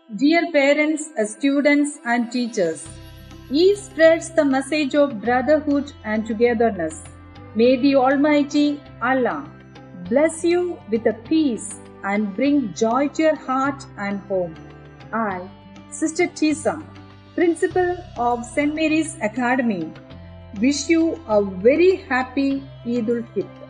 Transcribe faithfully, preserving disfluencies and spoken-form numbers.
Dear parents, students, and teachers, Eid spreads the message of brotherhood and togetherness. May the Almighty Allah bless you with a peace and bring joy to your heart and home. I, Sister Tisa, Principal of Saint Mary's Academy, wish you a very happy Eid ul Fitr.